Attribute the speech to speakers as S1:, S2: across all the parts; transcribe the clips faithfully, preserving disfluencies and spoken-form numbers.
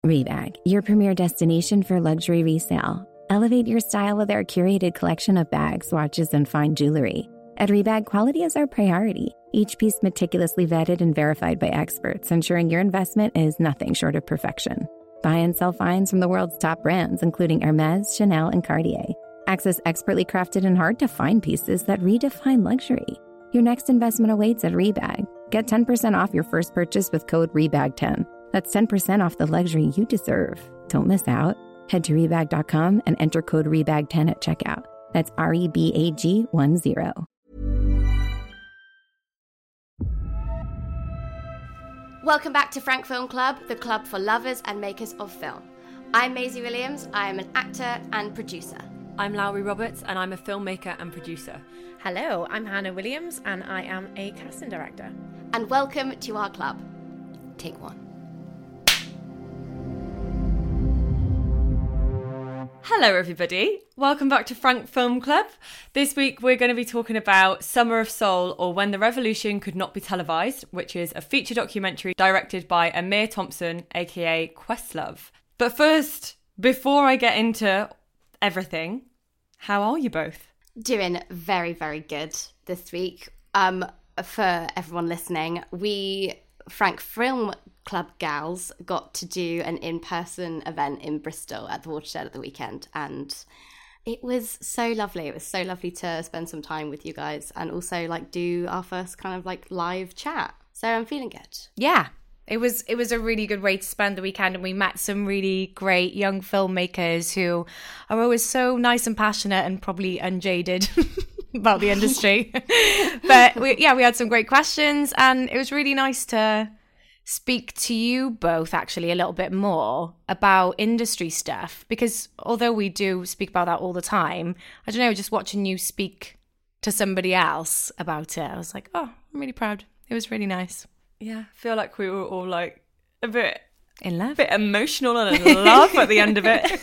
S1: Rebag, your premier destination for luxury resale. Elevate your style with our curated collection of bags, watches, and fine jewelry. At Rebag, quality is our priority. Each piece meticulously vetted and verified by experts, ensuring your investment is nothing short of perfection. Buy and sell finds from the world's top brands, including Hermes, Chanel, and Cartier. Access expertly crafted and hard-to-find pieces that redefine luxury. Your next investment awaits at Rebag. Get ten percent off your first purchase with code rebag ten. That's ten percent off the luxury you deserve. Don't miss out. Head to rebag dot com and enter code rebag ten at checkout. That's R E B A G one zero.
S2: Welcome back to Frank Film Club, the club for lovers and makers of film. I'm Maisie Williams. I am an actor and producer.
S3: I'm Lowry Roberts, and I'm a filmmaker and producer.
S4: Hello, I'm Hannah Williams, and I am a casting director.
S2: And welcome to our club. Take one.
S3: Hello, everybody. Welcome back to Frank Film Club. This week, we're going to be talking about Summer of Soul, or When the Revolution Could Not Be Televised, which is a feature documentary directed by Amir Thompson, aka Questlove. But first, before I get into everything, how are you both?
S2: Doing very, very good this week. Um, for everyone listening, we, Frank Film Club gals, got to do an in-person event in Bristol at the Watershed at the weekend, and it was so lovely. It was so lovely to spend some time with you guys and also like do our first kind of like live chat. So I'm feeling good.
S4: Yeah, it was it was a really good way to spend the weekend, and we met some really great young filmmakers who are always so nice and passionate and probably unjaded about the industry. But we, yeah, we had some great questions, and it was really nice to speak to you both actually a little bit more about industry stuff, because although we do speak about that all the time, I don't know, just watching you speak to somebody else about it, I was like, oh, I'm really proud. It was really nice.
S3: Yeah, I feel like we were all like a bit
S4: in love,
S3: a bit emotional and in love at the end of it.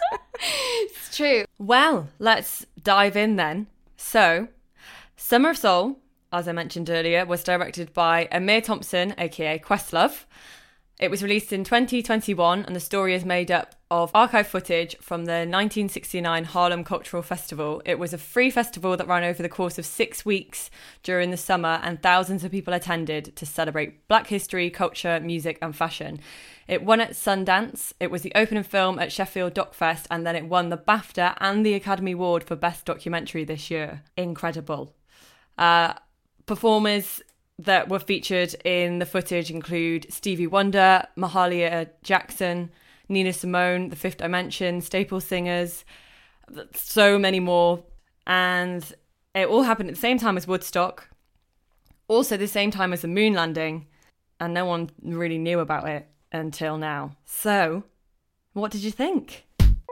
S2: It's true.
S3: Well, let's dive in then. So, Summer of Soul, as I mentioned earlier, was directed by Amir Thompson, aka Questlove. It was released in twenty twenty-one, and the story is made up of archive footage from the nineteen sixty-nine Harlem Cultural Festival. It was a free festival that ran over the course of six weeks during the summer, and thousands of people attended to celebrate Black history, culture, music, and fashion. It won at Sundance. It was the opening film at Sheffield Doc Fest, and then it won the BAFTA and the Academy Award for Best Documentary this year. Incredible. Uh, performers that were featured in the footage include Stevie Wonder, Mahalia Jackson, Nina Simone, The Fifth Dimension, Staple Singers, so many more. And it all happened at the same time as Woodstock, also the same time as the moon landing, and no one really knew about it until now. So, what did you think?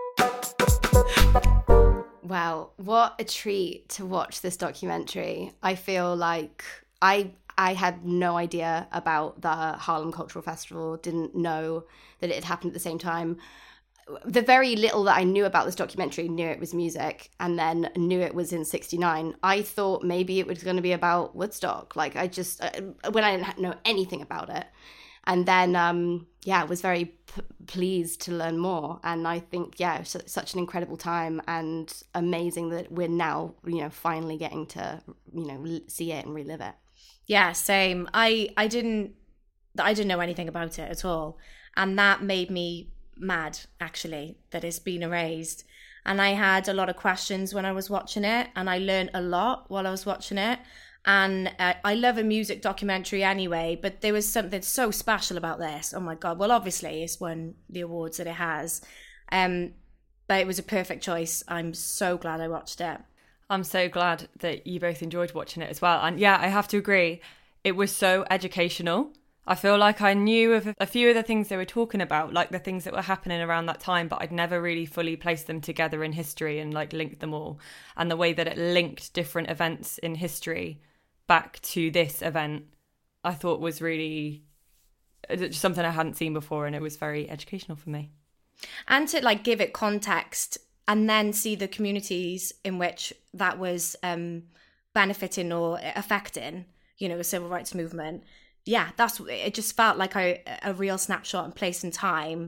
S2: Wow, what a treat to watch this documentary. I feel like I I had no idea about the Harlem Cultural Festival, didn't know that it had happened at the same time. The very little that I knew about this documentary, knew it was music, and then knew it was in sixty-nine. I thought maybe it was going to be about Woodstock. Like, I just, when I didn't know anything about it. And then, um, yeah, I was very p- pleased to learn more. And I think, yeah, it was such an incredible time, and amazing that we're now, you know, finally getting to, you know, see it and relive it.
S4: Yeah, same. I, I didn't I didn't know anything about it at all. And that made me mad, actually, that it's been erased. And I had a lot of questions when I was watching it, and I learned a lot while I was watching it. And uh, I love a music documentary anyway, but there was something so special about this. Oh my God. Well, obviously, it's won the awards that it has. Um, but it was a perfect choice. I'm so glad I watched it.
S3: I'm so glad that you both enjoyed watching it as well. And yeah, I have to agree, it was so educational. I feel like I knew of a few of the things they were talking about, like the things that were happening around that time, but I'd never really fully placed them together in history and like linked them all. And the way that it linked different events in history back to this event, I thought was really something I hadn't seen before, and it was very educational for me.
S4: And to like give it context and then see the communities in which that was um, benefiting or affecting, you know, the civil rights movement. Yeah, that's it. Just felt like a, a real snapshot in place and time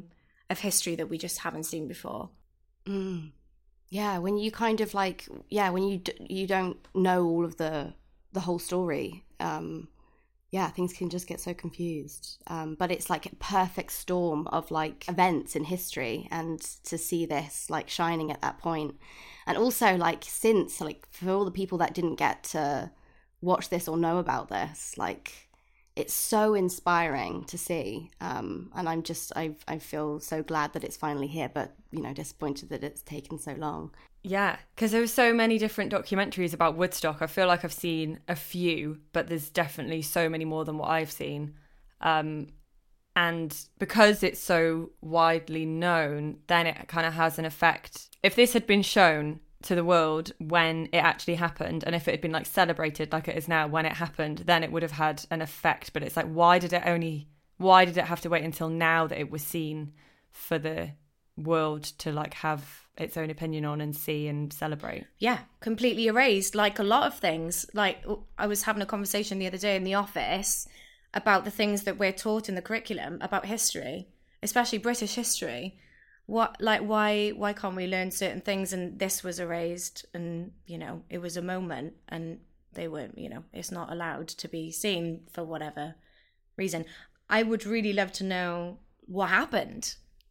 S4: of history that we just haven't seen before.
S2: Mm. Yeah, when you kind of like, yeah, when you d- you don't know all of the the whole story, um, yeah, things can just get so confused. Um, but it's like a perfect storm of like events in history, and to see this like shining at that point, and also like since like for all the people that didn't get to watch this or know about this, like it's so inspiring to see. Um, and I'm just I I feel so glad that it's finally here, but you know, disappointed that it's taken so long.
S3: Yeah, because there were so many different documentaries about Woodstock. I feel like I've seen a few, but there's definitely so many more than what I've seen. Um, and because it's so widely known, then it kind of has an effect. If this had been shown to the world when it actually happened, and if it had been like celebrated like it is now when it happened, then it would have had an effect. But it's like, why did it only, why did it have to wait until now that it was seen for the world to like have its own opinion on and see and celebrate?
S4: Yeah, completely erased, like a lot of things. Like I was having a conversation the other day in the office about the things that we're taught in the curriculum about history, especially British history. What, like, why why can't we learn certain things? And this was erased, and you know, it was a moment, and they weren't, you know, it's not allowed to be seen for whatever reason. I would really love to know what happened.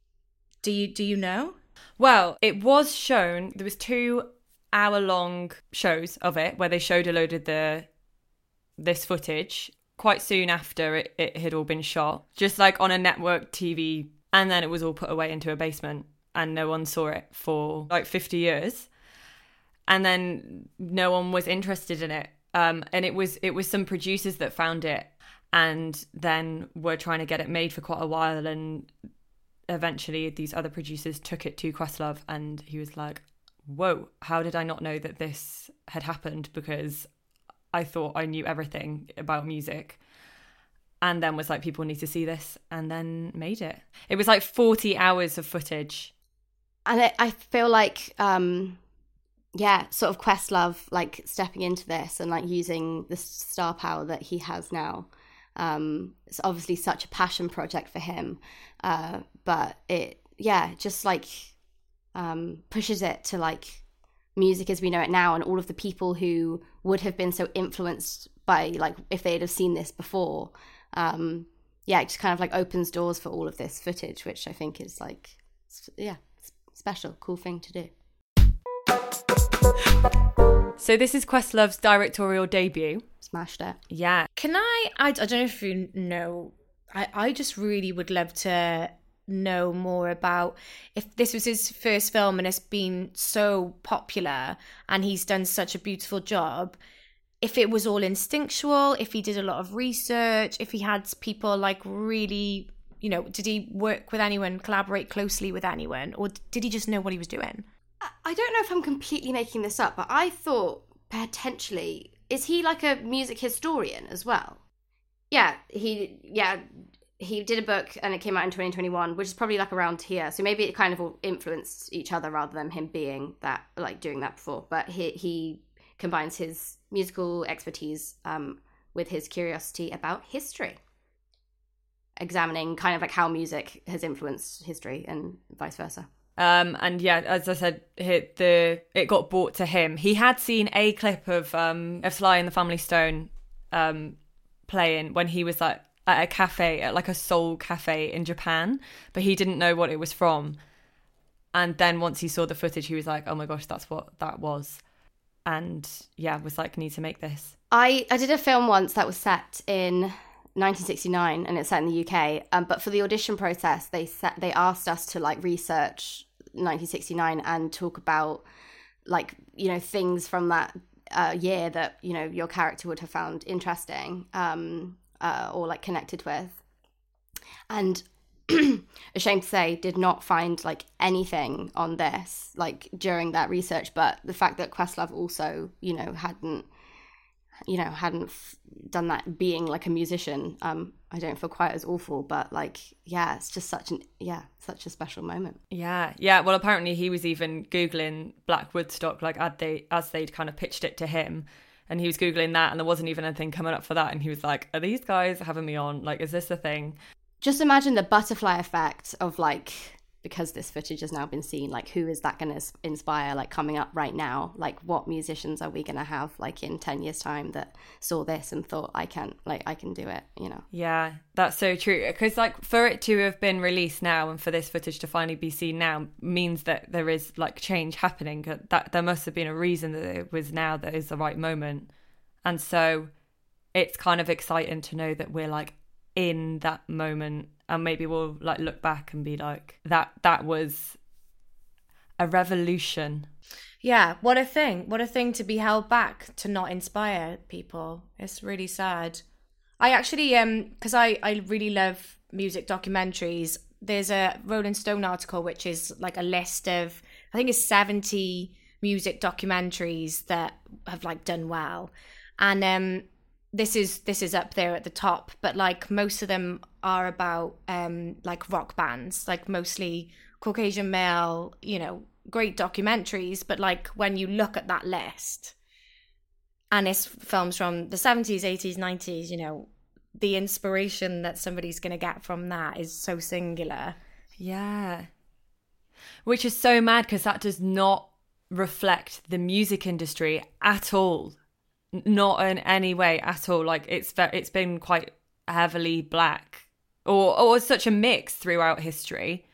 S4: Do you do you know?
S3: Well, it was shown, there was two hour long shows of it where they showed a load of the this footage quite soon after it, it had all been shot, just like on a network T V, and then it was all put away into a basement and no one saw it for like fifty years, and then no one was interested in it. Um, and it was it was some producers that found it and then were trying to get it made for quite a while, and eventually these other producers took it to Questlove, and he was like, whoa, how did I not know that this had happened? Because I thought I knew everything about music. And then was like, people need to see this, and then made it. It was like forty hours of footage.
S2: And it, I feel like, um, yeah, sort of Questlove, like stepping into this and like using the star power that he has now. Um, it's obviously such a passion project for him. Uh, but it, yeah, just like um, pushes it to like music as we know it now, and all of the people who would have been so influenced by, like, if they'd have seen this before. Um, yeah, it just kind of like opens doors for all of this footage, which I think is like, yeah, special, cool thing to do.
S3: So this is Questlove's directorial debut.
S2: Smashed it.
S3: Yeah.
S4: Can I, I, I don't know if you know, I, I just really would love to know more about if this was his first film and it's been so popular and he's done such a beautiful job, if it was all instinctual, if he did a lot of research, if he had people like really, you know, did he work with anyone, collaborate closely with anyone, or did he just know what he was doing?
S2: I don't know if I'm completely making this up, but I thought potentially, is he like a music historian as well? Yeah, he yeah he did a book and it came out in twenty twenty-one, which is probably like around here. So maybe it kind of all influenced each other rather than him being that, like doing that before. But he he combines his musical expertise um, with his curiosity about history, examining kind of like how music has influenced history and vice versa.
S3: Um, and yeah, as I said, it, the it got brought to him. He had seen a clip of um, of Sly and the Family Stone um, playing when he was like at a cafe, at like a soul cafe in Japan, but he didn't know what it was from. And then once he saw the footage, he was like, "Oh my gosh, that's what that was," and yeah, was like, "Need to make this."
S2: I I did a film once that was set in nineteen sixty-nine and it's set in the U K, um, but for the audition process they set, they asked us to like research nineteen sixty-nine and talk about like, you know, things from that uh, year that, you know, your character would have found interesting um, uh, or like connected with, and ashamed to say did not find like anything on this like during that research. But the fact that Questlove also, you know, hadn't you know, hadn't f- done that being like a musician, um, I don't feel quite as awful, but like, yeah, it's just such an, yeah, such a special moment.
S3: Yeah. Yeah. Well, apparently he was even Googling Black Woodstock, like as, they, as they'd kind of pitched it to him, and he was Googling that and there wasn't even anything coming up for that. And he was like, are these guys having me on? Like, is this a thing?
S2: Just imagine the butterfly effect of like because this footage has now been seen, like who is that going to inspire, like coming up right now? Like what musicians are we going to have like in ten years time that saw this and thought, I can, like I can do it, you know?
S3: Yeah, that's so true. Because like for it to have been released now and for this footage to finally be seen now means that there is like change happening. That there must have been a reason that it was now that is the right moment. And so it's kind of exciting to know that we're like in that moment, and maybe we'll like look back and be like, that that was a revolution.
S4: Yeah, what a thing. What a thing to be held back, to not inspire people. It's really sad. I actually, um, because I, I really love music documentaries. There's a Rolling Stone article, which is like a list of, I think it's seventy music documentaries that have like done well. And um, this is this is up there at the top, but like most of them are about um, like rock bands, like mostly Caucasian male, you know, great documentaries. But like when you look at that list, and it's films from the seventies, eighties, nineties, you know, the inspiration that somebody's going to get from that is so singular.
S3: Yeah. Which is so mad because that does not reflect the music industry at all. Not in any way at all. Like it's it's been quite heavily black, or or such a mix throughout history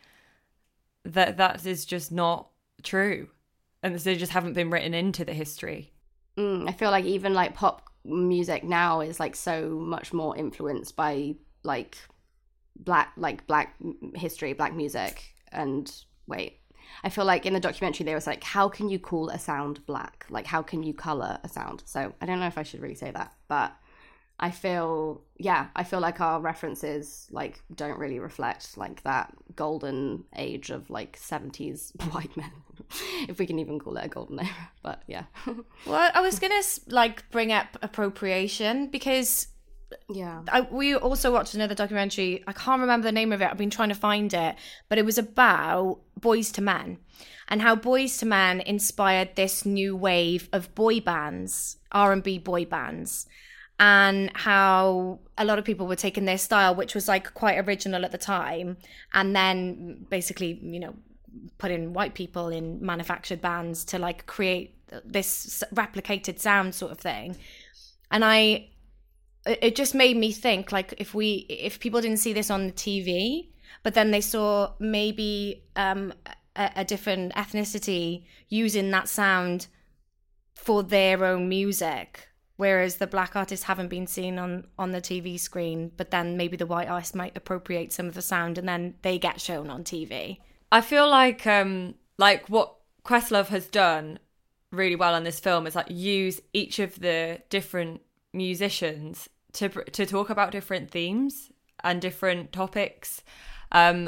S3: that that is just not true, and they just haven't been written into the history.
S2: Mm, I feel like even like pop music now is like so much more influenced by like black like black history, black music. And wait, I feel like in the documentary there was like, how can you call a sound black? Like how can you color a sound? So I don't know if I should really say that, but I feel, yeah, I feel like our references like don't really reflect like that golden age of like seventies white men, if we can even call it a golden era. But yeah.
S4: Well, I was gonna like bring up appropriation because
S2: yeah,
S4: I, we also watched another documentary. I can't remember the name of it. I've been trying to find it, but it was about Boyz two Men and how Boyz two Men inspired this new wave of boy bands, R and B boy bands, and how a lot of people were taking their style, which was like quite original at the time, and then basically, you know, putting white people in manufactured bands to like create this replicated sound sort of thing. And I it just made me think, like, if we if people didn't see this on the T V, but then they saw maybe um, a, a different ethnicity using that sound for their own music, whereas the black artists haven't been seen on, on the T V screen, but then maybe the white artist might appropriate some of the sound and then they get shown on T V.
S3: I feel like um, like what Questlove has done really well in this film is like use each of the different musicians to to talk about different themes and different topics, um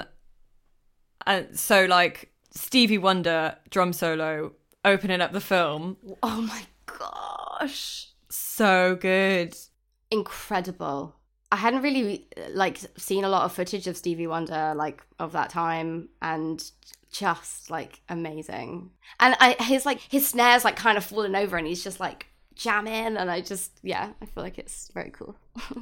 S3: and so like Stevie Wonder drum solo opening up the film,
S2: oh my gosh,
S3: so good,
S2: incredible. I hadn't really like seen a lot of footage of Stevie Wonder like of that time, and just like amazing. And I his like his snares like kind of falling over and he's just like jamming, and I just yeah I feel like it's very cool.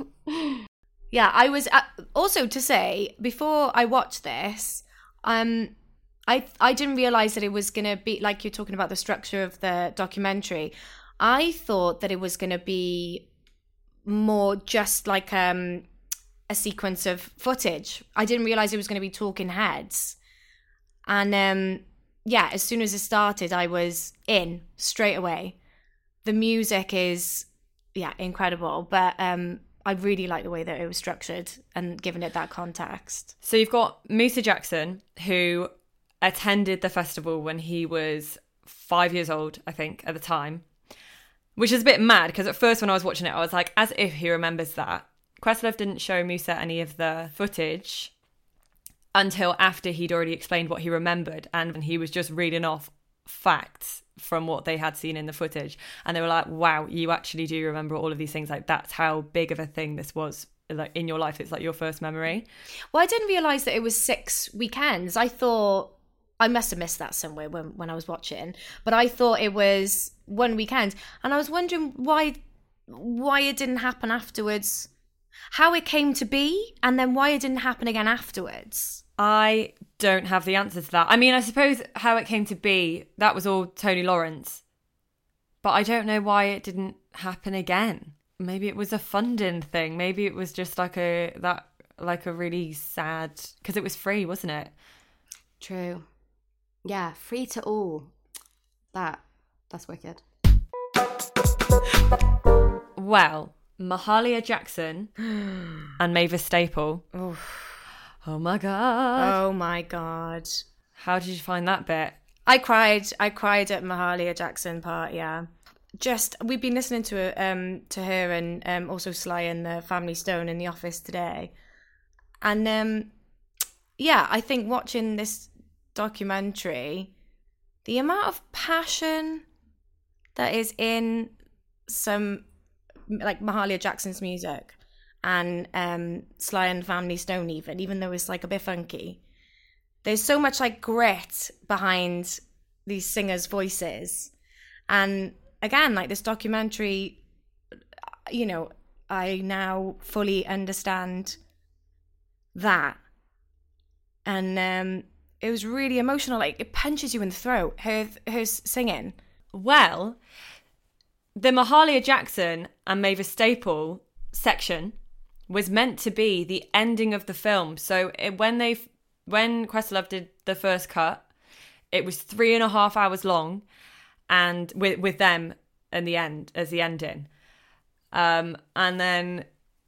S4: Yeah, I was uh, also to say before I watched this, um I I didn't realize that it was gonna be like you're talking about the structure of the documentary. I thought that it was gonna be more just like um a sequence of footage. I didn't realize it was gonna be talking heads. And um yeah, as soon as it started I was in straight away. The music is, yeah, incredible. But um, I really like the way that it was structured and given it that context.
S3: So you've got Musa Jackson, who attended the festival when he was five years old, I think, at the time, which is a bit mad because at first when I was watching it, I was like, as if he remembers that. Questlove didn't show Musa any of the footage until after he'd already explained what he remembered, and he was just reading off facts from what they had seen in the footage, and they were like, wow, you actually do remember all of these things. Like that's how big of a thing this was like in your life. It's like your first memory.
S4: Well, I didn't realize that it was six weekends. I thought I must have missed that somewhere when, when I was watching, but I thought it was one weekend, and I was wondering why why it didn't happen afterwards how it came to be and then why it didn't happen again afterwards.
S3: I don't have the answer to that. I mean, I suppose how it came to be, that was all Tony Lawrence. But I don't know why it didn't happen again. Maybe it was a funding thing. Maybe it was just like a that like a really sad, because it was free, wasn't it?
S2: True. Yeah, free to all. That that's wicked.
S3: Well, Mahalia Jackson and Mavis Staple.
S4: Oof.
S3: Oh my god.
S4: Oh my god.
S3: How did you find that bit?
S4: I cried. I cried at Mahalia Jackson part, yeah. Just, we've been listening to um to her and um also Sly and the Family Stone in the office today. And um yeah, I think watching this documentary, the amount of passion that is in some, like, Mahalia Jackson's music and um Sly and the Family Stone even, even though it's like a bit funky. There's so much like grit behind these singers' voices. And again, like this documentary, you know, I now fully understand that. And um, it was really emotional. Like, it punches you in the throat, her, her singing.
S3: Well, the Mahalia Jackson and Mavis Staple section was meant to be the ending of the film. So it, when they when Questlove did the first cut, it was three and a half hours long, and with with them in the end as the ending. Um, and then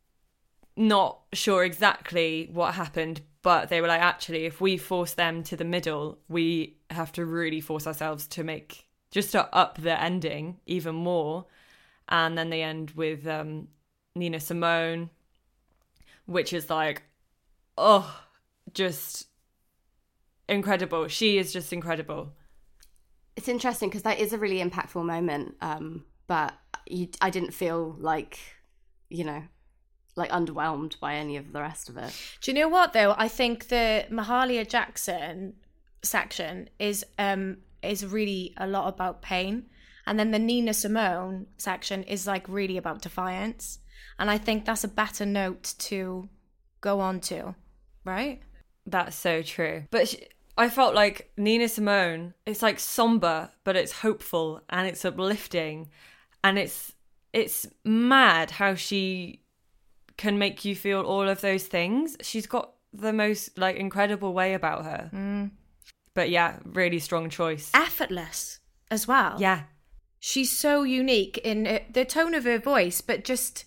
S3: not sure exactly what happened, but they were like, actually, if we force them to the middle, we have to really force ourselves to make, just to up the ending even more. And then they end with um, Nina Simone, which is like, oh, just incredible. She is just incredible.
S2: It's interesting because that is a really impactful moment, um, but you, I didn't feel like, you know, like underwhelmed by any of the rest of it.
S4: Do you know what, though? I think the Mahalia Jackson section is um is really a lot about pain, and then the Nina Simone section is like really about defiance, and I think that's a better note to go on to, right?
S3: That's so true. But she, I felt like Nina Simone, it's like somber, but it's hopeful and it's uplifting, and it's it's mad how she can make you feel all of those things. She's got the most like incredible way about her.
S4: Mm.
S3: But yeah, really strong choice.
S4: Effortless as well.
S3: Yeah.
S4: She's so unique in uh, the tone of her voice, but just,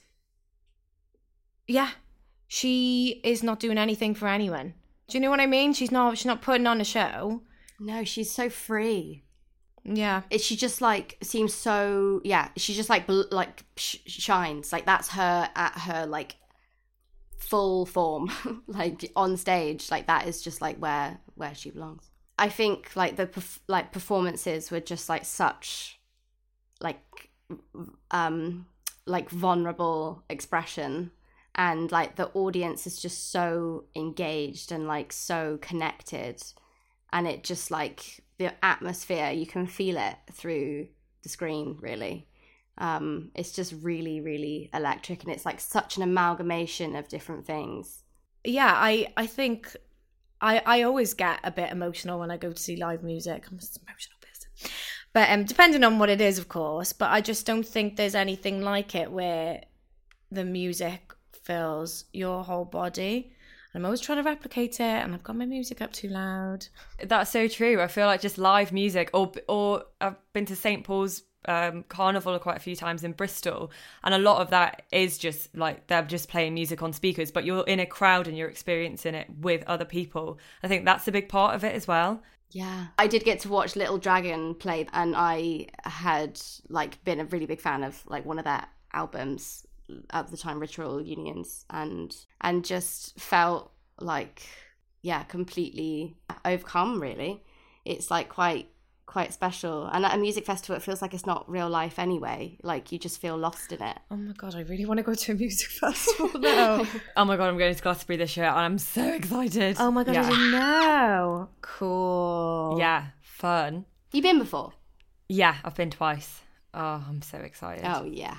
S4: yeah, she is not doing anything for anyone. Do you know what I mean? She's not, she's not putting on a show.
S2: No, she's so free.
S4: Yeah.
S2: It, she just like seems so, yeah, she just like bl- like sh- shines. Like that's her at her like full form, like on stage. Like that is just like where where she belongs. I think like the perf- like performances were just like such like um like vulnerable expression, and like the audience is just so engaged and like so connected, and it just like the atmosphere, you can feel it through the screen, really. Um, it's just really, really electric, and it's like such an amalgamation of different things.
S4: Yeah, I, I think I, I always get a bit emotional when I go to see live music. I'm just an emotional person. But um, depending on what it is, of course. But I just don't think there's anything like it where the music fills your whole body. I'm always trying to replicate it, and I've got my music up too loud.
S3: That's so true. I feel like just live music, or or I've been to Saint Paul's um, Carnival quite a few times in Bristol, and a lot of that is just like they're just playing music on speakers, but you're in a crowd and you're experiencing it with other people. I think that's a big part of it as well.
S2: Yeah, I did get to watch Little Dragon play, and I had like been a really big fan of like one of their albums at the time, Ritual Unions, and and just felt like, yeah, completely overcome, really. It's like quite quite special, and at a music festival it feels like it's not real life anyway. Like you just feel lost in it.
S4: Oh my god, I really want to go to a music festival now.
S3: Oh my god, I'm going to Glastonbury this year and I'm so excited.
S4: Oh my god,
S3: yeah.
S4: I didn't know. Cool.
S3: Yeah, fun.
S2: You been before?
S3: Yeah, I've been twice. Oh, I'm so excited.
S2: Oh yeah.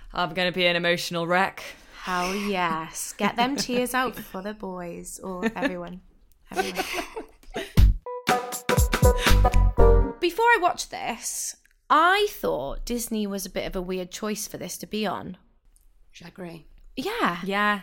S3: I'm going to be an emotional wreck.
S4: Hell yes. Get them tears out for the boys or everyone. Everyone. Before I watched this, I thought Disney was a bit of a weird choice for this to be on.
S2: I agree.
S4: Yeah.
S3: Yeah.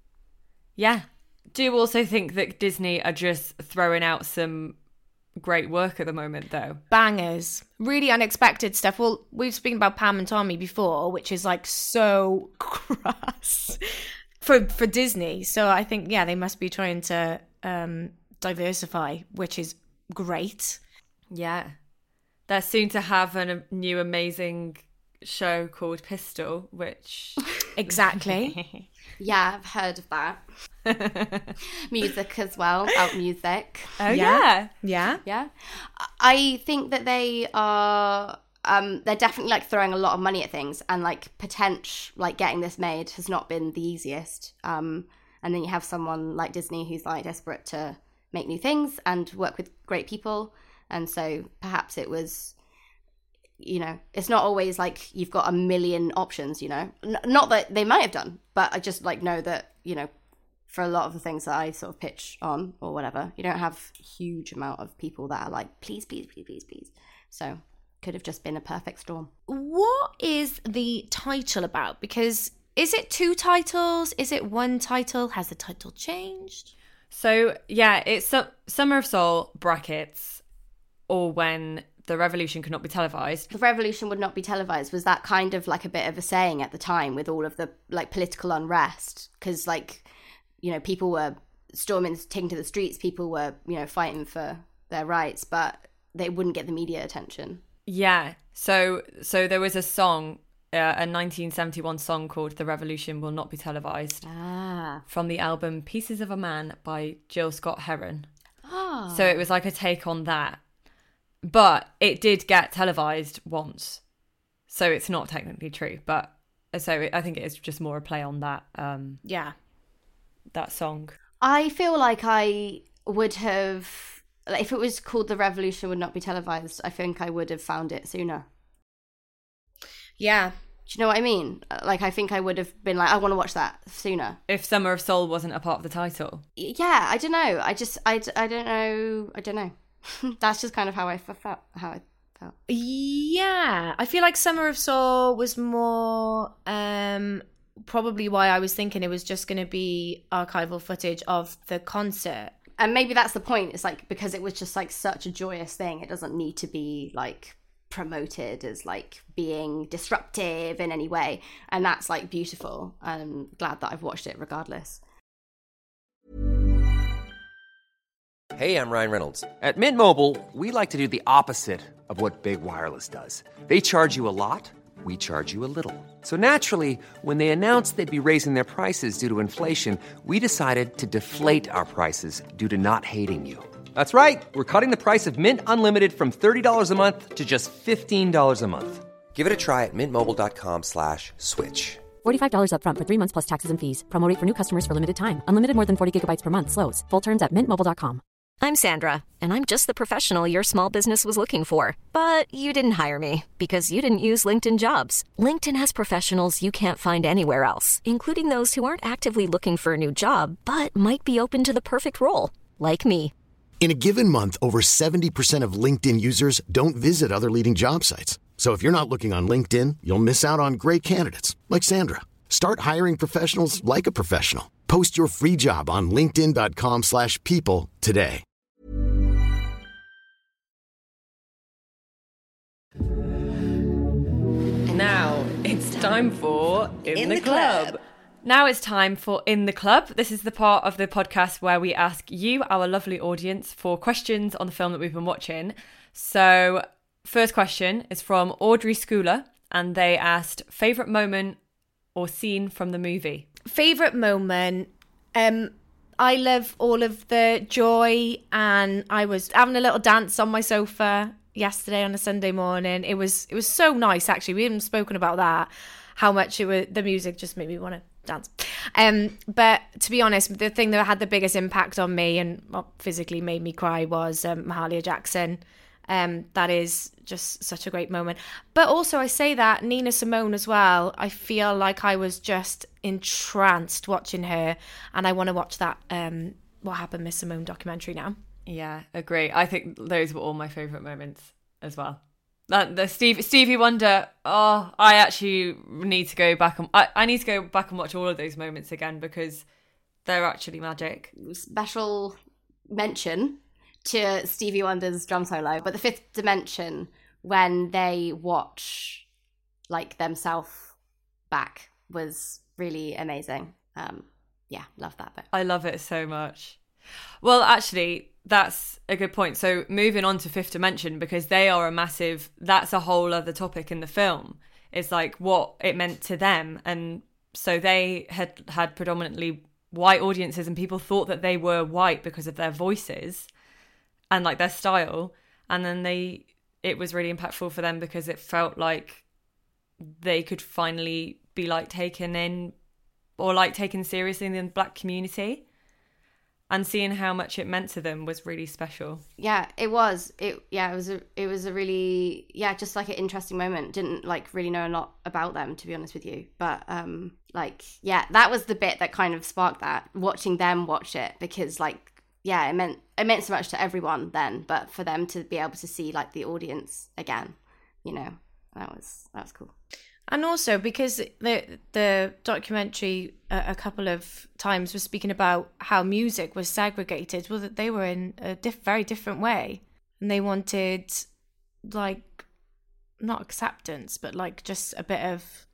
S3: Yeah. Do you also think that Disney are just throwing out some great work at the moment, though?
S4: Bangers. Really unexpected stuff. Well, we've spoken about Pam and Tommy before, which is like so crass for for Disney. So I think, yeah, they must be trying to um, diversify, which is great.
S3: Yeah. They're soon to have an, a new amazing show called Pistol, which...
S4: Exactly.
S2: Yeah, I've heard of that. Music as well, about music.
S3: Oh, yeah.
S4: Yeah.
S2: Yeah. I think that they are, um, they're definitely like throwing a lot of money at things, and like potential, like getting this made has not been the easiest. Um, and then you have someone like Disney who's like desperate to make new things and work with great people. And so perhaps it was, you know, it's not always like you've got a million options, you know, N- not that they might have done, but I just like know that, you know, for a lot of the things that I sort of pitch on or whatever, you don't have a huge amount of people that are like, please, please, please, please, please. So could have just been a perfect storm.
S4: What is the title about? Because is it two titles? Is it one title? Has the title changed?
S3: So, yeah, it's Su- Summer of Soul, brackets, or when the revolution could not be televised.
S2: The revolution would not be televised. Was that kind of like a bit of a saying at the time with all of the like political unrest? Because like, you know, people were storming, taking to the streets, people were, you know, fighting for their rights, but they wouldn't get the media attention.
S3: Yeah. So so there was a song, uh, a nineteen seventy-one song called The Revolution Will Not Be Televised,
S2: Ah.
S3: from the album Pieces of a Man by Jill Scott Heron.
S2: Ah.
S3: So it was like a take on that. But it did get televised once. So it's not technically true. But so it, I think it is just more a play on that um,
S4: Yeah.
S3: that song.
S2: I feel like I would have, like, if it was called The Revolution Would Not Be Televised, I think I would have found it sooner.
S4: Yeah.
S2: Do you know what I mean? Like, I think I would have been like, I want to watch that sooner.
S3: If Summer of Soul wasn't a part of the title.
S2: Yeah, I don't know. I just, I, I don't know. I don't know. That's just kind of how I felt. How I felt.
S4: Yeah. I feel like Summer of Soul was more um, probably why I was thinking it was just going to be archival footage of the concert.
S2: And maybe that's the point. It's like, because it was just like such a joyous thing, it doesn't need to be like promoted as like being disruptive in any way. And that's like beautiful. I'm glad that I've watched it regardless.
S5: Hey, I'm Ryan Reynolds. At Mint Mobile, we like to do the opposite of what Big Wireless does. They charge you a lot, we charge you a little. So naturally, when they announced they'd be raising their prices due to inflation, we decided to deflate our prices due to not hating you. That's right. We're cutting the price of Mint Unlimited from thirty dollars a month to just fifteen dollars a month. Give it a try at mintmobile.com slash switch.
S6: forty-five dollars up front for three months plus taxes and fees. Promo rate for new customers for limited time. Unlimited more than forty gigabytes per month. Slows full terms at mint mobile dot com.
S7: I'm Sandra, and I'm just the professional your small business was looking for. But you didn't hire me because you didn't use LinkedIn Jobs. LinkedIn has professionals you can't find anywhere else, including those who aren't actively looking for a new job, but might be open to the perfect role, like me.
S8: In a given month, over seventy percent of LinkedIn users don't visit other leading job sites. So if you're not looking on LinkedIn, you'll miss out on great candidates like Sandra. Start hiring professionals like a professional. Post your free job on linkedin.com slash people today.
S3: Now it's time for In, in the, the club. club. Now it's time for In the Club. This is the part of the podcast where we ask you, our lovely audience, for questions on the film that we've been watching. So, first question is from Audrey Schooler, and they asked, favourite moment or scene from the movie?
S4: Favourite moment, um, I love all of the joy, and I was having a little dance on my sofa yesterday on a Sunday morning. It was it was so nice, actually. We haven't spoken about that, how much it was, the music just made me want to dance. Um, but to be honest, the thing that had the biggest impact on me and well, physically made me cry was um, Mahalia Jackson. Um, that is just such a great moment. But also, I say that Nina Simone as well. I feel like I was just entranced watching her, and I want to watch that um, What Happened Miss Simone documentary now.
S3: Yeah, agree. I think those were all my favourite moments as well. That the Steve, Stevie Wonder. Oh, I actually need to go back and I, I need to go back and watch all of those moments again because they're actually magic.
S2: Special mention to Stevie Wonder's drum solo, but the Fifth Dimension, when they watch like themselves back, was really amazing. Um, yeah, love that bit.
S3: I love it so much. Well, actually, that's a good point. So moving on to Fifth Dimension, because they are a massive, that's a whole other topic in the film. It's like what it meant to them. And so they had had predominantly white audiences, and people thought that they were white because of their voices and like their style. And then they, it was really impactful for them because it felt like they could finally be like taken in or like taken seriously in the black community. And seeing how much it meant to them was really special.
S2: Yeah, it was. It yeah, it was a it was a really yeah, just like an interesting moment. Didn't like really know a lot about them, to be honest with you. But um like yeah, that was the bit that kind of sparked that, watching them watch it, because like yeah, it meant it meant so much to everyone then, but for them to be able to see like the audience again, you know, that was that was cool.
S4: And also because the the documentary a, a couple of times was speaking about how music was segregated, well, that they were in a diff- very different way, and they wanted like not acceptance, but like just a bit of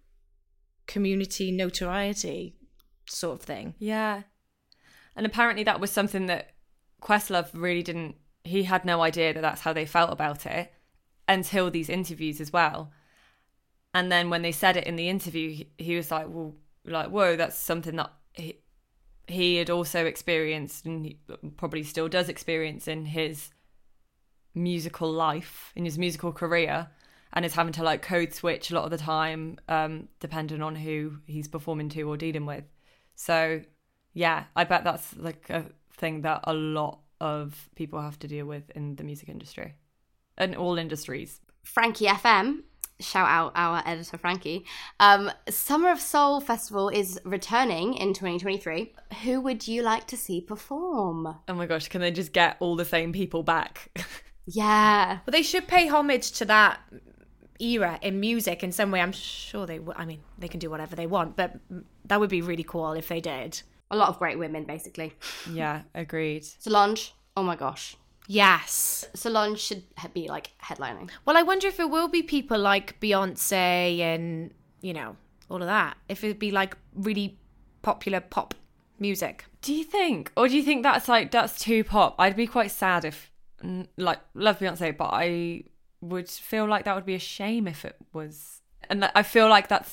S4: community notoriety sort of thing.
S3: Yeah, and apparently that was something that Questlove really didn't. He had no idea that that's how they felt about it until these interviews as well. And then when they said it in the interview, he, he was like, well, like, whoa, that's something that he, he had also experienced and he probably still does experience in his musical life, in his musical career, and is having to like code switch a lot of the time, um, depending on who he's performing to or dealing with. So, yeah, I bet that's like a thing that a lot of people have to deal with in the music industry and all industries.
S2: Frankie F M, shout out our editor Frankie. Um, Summer of Soul Festival is returning in twenty twenty-three. Who would you like to see perform?
S3: Oh my gosh, can they just get all the same people back?
S2: Yeah.
S4: Well, they should pay homage to that era in music in some way. I'm sure they would. I mean, they can do whatever they want, but that would be really cool if they did.
S2: A lot of great women, basically.
S3: Yeah, agreed.
S2: Solange, oh my gosh.
S4: Yes.
S2: Solange should be like headlining.
S4: Well, I wonder if it will be people like Beyonce and, you know, all of that. If it'd be like really popular pop music.
S3: Do you think? Or do you think that's like, that's too pop? I'd be quite sad if, like, love Beyonce, but I would feel like that would be a shame if it was. And I feel like that's,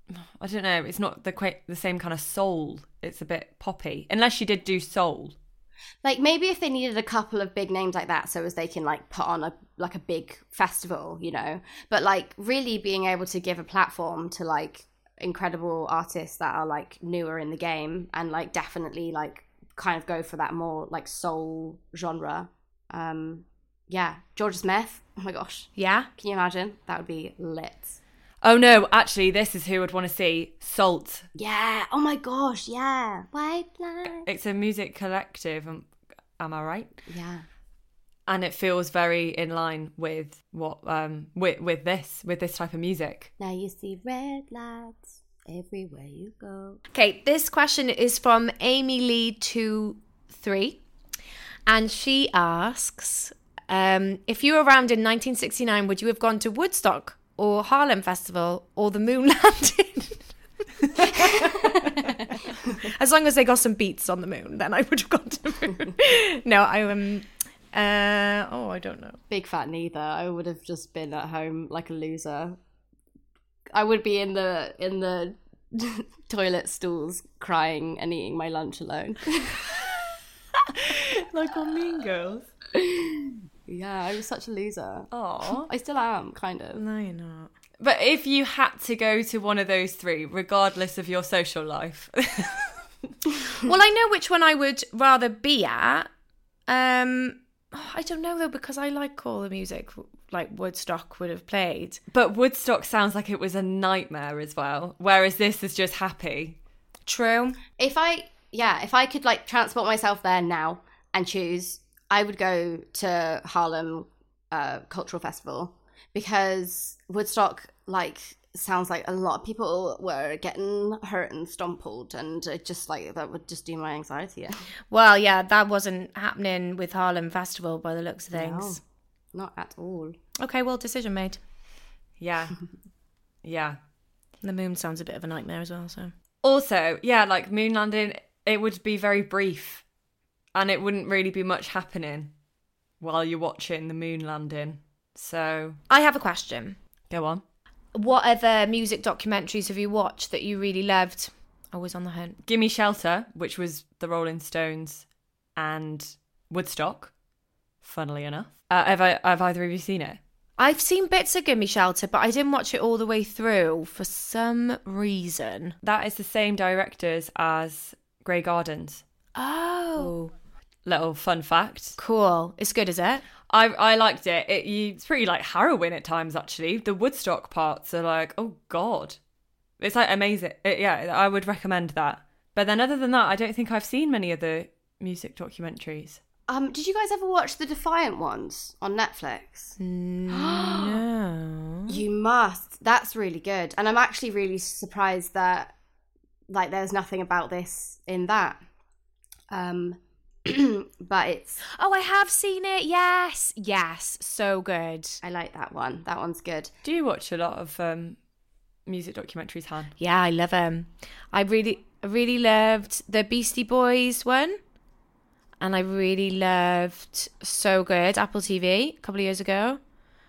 S3: I don't know, it's not the quite the same kind of soul. It's a bit poppy. Unless she did do soul.
S2: Like maybe if they needed a couple of big names like that so as they can like put on a like a big festival, you know, but like really being able to give a platform to like incredible artists that are like newer in the game and like definitely like kind of go for that more like soul genre. Um yeah, Georgia Smith, oh my gosh,
S4: yeah,
S2: can you imagine? That would be lit.
S3: Oh no, actually, this is who I'd want to see. Salt.
S2: Yeah. Oh my gosh. Yeah. White line.
S3: It's a music collective. Am, am I right?
S2: Yeah.
S3: And it feels very in line with what um with with this with this type of music.
S2: Now you see red lights everywhere you go.
S4: Okay, this question is from Amy Lee two three, and she asks, um, if you were around in nineteen sixty-nine, would you have gone to Woodstock or Harlem Festival, or the moon landing? As long as they got some beats on the moon, then I would have gone to the moon. No, I am... Um, uh, oh, I don't know.
S2: Big fat neither. I would have just been at home like a loser. I would be in the in the toilet stools crying and eating my lunch alone.
S3: Like on Mean Girls.
S2: Yeah, I was such a loser.
S3: Oh,
S2: I still am, kind of.
S4: No, you're not.
S3: But if you had to go to one of those three, regardless of your social life.
S4: Well, I know which one I would rather be at. Um, Oh, I don't know though, because I like all the music like Woodstock would have played.
S3: But Woodstock sounds like it was a nightmare as well, whereas this is just happy.
S4: True.
S2: If I, yeah, if I could like transport myself there now and choose, I would go to Harlem uh, Cultural Festival, because Woodstock like sounds like a lot of people were getting hurt and stumpled, and it just like that would just do my anxiety in.
S4: Well, yeah, that wasn't happening with Harlem Festival by the looks of things.
S2: No, not at all.
S4: Okay, well, decision made.
S3: Yeah. Yeah.
S4: The moon sounds a bit of a nightmare as well, so.
S3: Also, yeah, like moon landing, it would be very brief and it wouldn't really be much happening while you're watching the moon landing. So
S4: I have a question.
S3: Go on.
S4: What other music documentaries have you watched that you really loved? Always on the hunt.
S3: Gimme Shelter, which was the Rolling Stones and Woodstock, funnily enough. Uh, have, I, have either of you seen it?
S4: I've seen bits of Gimme Shelter, but I didn't watch it all the way through for some reason.
S3: That is the same directors as Grey Gardens.
S4: Oh.
S3: Little fun fact.
S4: Cool. It's good, is it?
S3: I I liked it. It you, it's pretty like harrowing at times, actually. The Woodstock parts are like, oh God. It's like amazing. It, yeah, I would recommend that. But then other than that, I don't think I've seen many other music documentaries.
S2: Um, did you guys ever watch the Defiant ones on Netflix?
S4: No.
S2: You must. That's really good. And I'm actually really surprised that like there's nothing about this in that. Um, but it's...
S4: Oh, I have seen it. Yes. Yes. So good.
S2: I like that one. That one's good.
S3: Do you watch a lot of um, music documentaries, Han?
S4: Yeah, I love them. I really, really loved the Beastie Boys one. And I really loved So Good, Apple T V, a couple of years ago.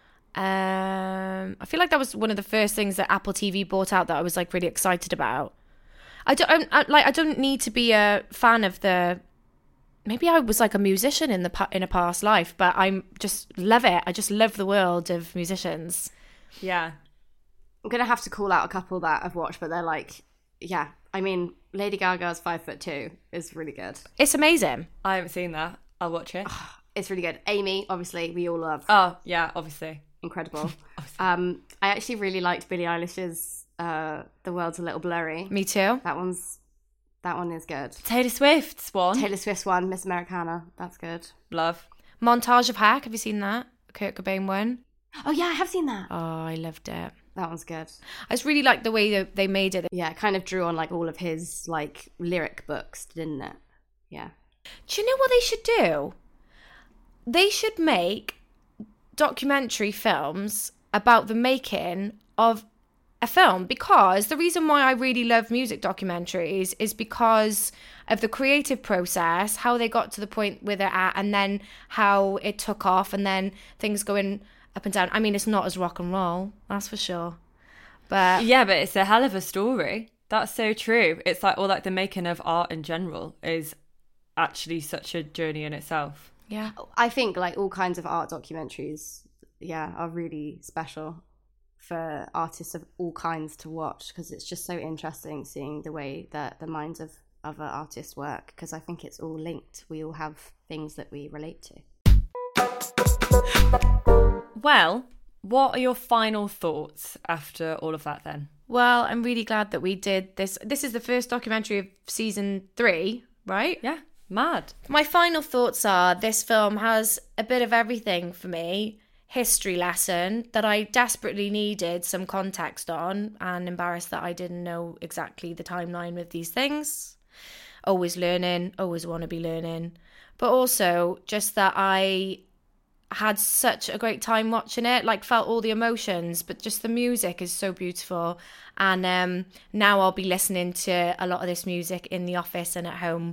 S4: Um, I feel like that was one of the first things that Apple T V brought out that I was like really excited about. I don't I, like. I don't need to be a fan of the. Maybe I was like a musician in the in a past life, but I just love it. I just love the world of musicians.
S3: Yeah,
S2: I'm gonna have to call out a couple that I've watched, but they're like, yeah. I mean, Lady Gaga's Five Foot Two is really good.
S4: It's amazing.
S3: I haven't seen that. I'll watch it.
S2: It's really good. Amy, obviously, we all love.
S3: Oh yeah, obviously,
S2: incredible. obviously. Um, I actually really liked Billie Eilish's uh, "The World's a Little Blurry."
S4: Me too.
S2: That one's that one is good.
S3: Taylor Swift's one.
S2: Taylor Swift's one, Miss Americana. That's good.
S3: Love.
S4: Montage of Heck. Have you seen that? Kurt Cobain one.
S2: Oh yeah, I have seen that.
S4: Oh, I loved it.
S2: That one's good.
S4: I just really liked the way that they made it.
S2: Yeah, it kind of drew on like all of his like lyric books, didn't it? Yeah.
S4: Do you know what they should do? They should make documentary films about the making of a film, because the reason why I really love music documentaries is because of the creative process, how they got to the point where they're at, and then how it took off, and then things going up and down. I mean, it's not as rock and roll, that's for sure. But
S3: yeah, but it's a hell of a story. That's so true. It's like, or like the making of art in general is actually such a journey in itself.
S4: Yeah.
S2: I think like all kinds of art documentaries, yeah, are really special for artists of all kinds to watch, because it's just so interesting seeing the way that the minds of other artists work, because I think it's all linked. We all have things that we relate to.
S3: Well, what are your final thoughts after all of that then?
S4: Well, I'm really glad that we did this. This is the first documentary of season three, right?
S3: Yeah, mad.
S4: My final thoughts are this film has a bit of everything for me. History lesson that I desperately needed some context on, and embarrassed that I didn't know exactly the timeline with these things. Always learning, always want to be learning. But also just that I had such a great time watching it, like felt all the emotions, but just the music is so beautiful. And um, now I'll be listening to a lot of this music in the office and at home.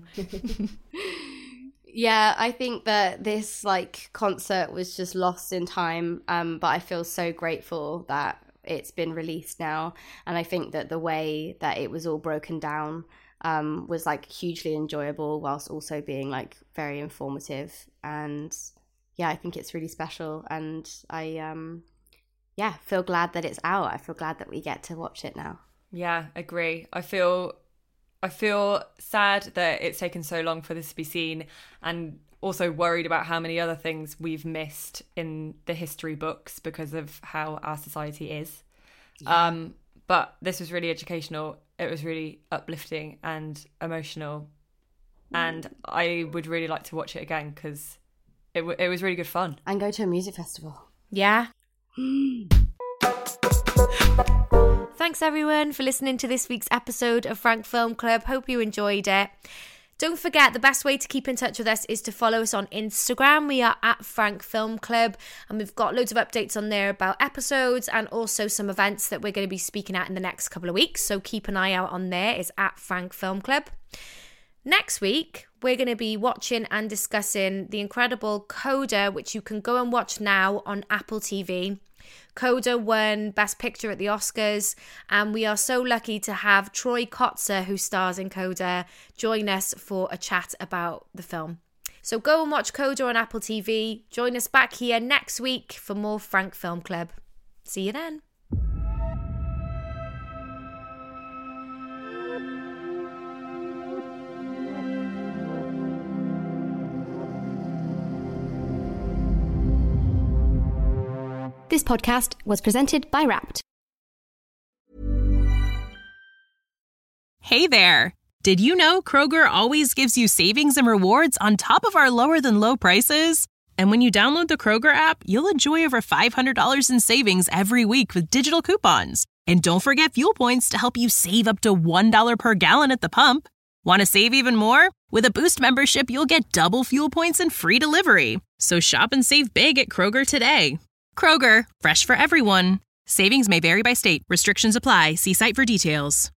S2: Yeah, I think that this like concert was just lost in time, um, but I feel so grateful that it's been released now. And I think that the way that it was all broken down um, was like hugely enjoyable, whilst also being like very informative. And yeah, I think it's really special. And I, um, yeah, feel glad that it's out. I feel glad that we get to watch it now.
S3: Yeah, agree. I feel... I feel sad that it's taken so long for this to be seen, and also worried about how many other things we've missed in the history books because of how our society is. Yeah. Um, but this was really educational. It was really uplifting and emotional. And I would really like to watch it again because it, w- it was really good fun.
S2: And go to a music festival.
S4: Yeah. Thanks everyone for listening to this week's episode of Frank Film Club. Hope you enjoyed it. Don't forget, the best way to keep in touch with us is to follow us on Instagram. We are at Frank Film Club, and we've got loads of updates on there about episodes and also some events that we're going to be speaking at in the next couple of weeks. So keep an eye out on there. It's at Frank Film Club. Next week, we're going to be watching and discussing the incredible Coda, which you can go and watch now on Apple T V. Coda won Best Picture at the Oscars, and we are so lucky to have Troy Kotsur, who stars in Coda, join us for a chat about the film. So go and watch Coda on Apple T V. Join us back here next week for more Frank Film Club. See you then.
S9: This podcast was presented by Wrapped.
S10: Hey there. Did you know Kroger always gives you savings and rewards on top of our lower than low prices? And when you download the Kroger app, you'll enjoy over five hundred dollars in savings every week with digital coupons. And don't forget fuel points to help you save up to one dollar per gallon at the pump. Want to save even more? With a Boost membership, you'll get double fuel points and free delivery. So shop and save big at Kroger today. Kroger, fresh for everyone. Savings may vary by state. Restrictions apply. See site for details.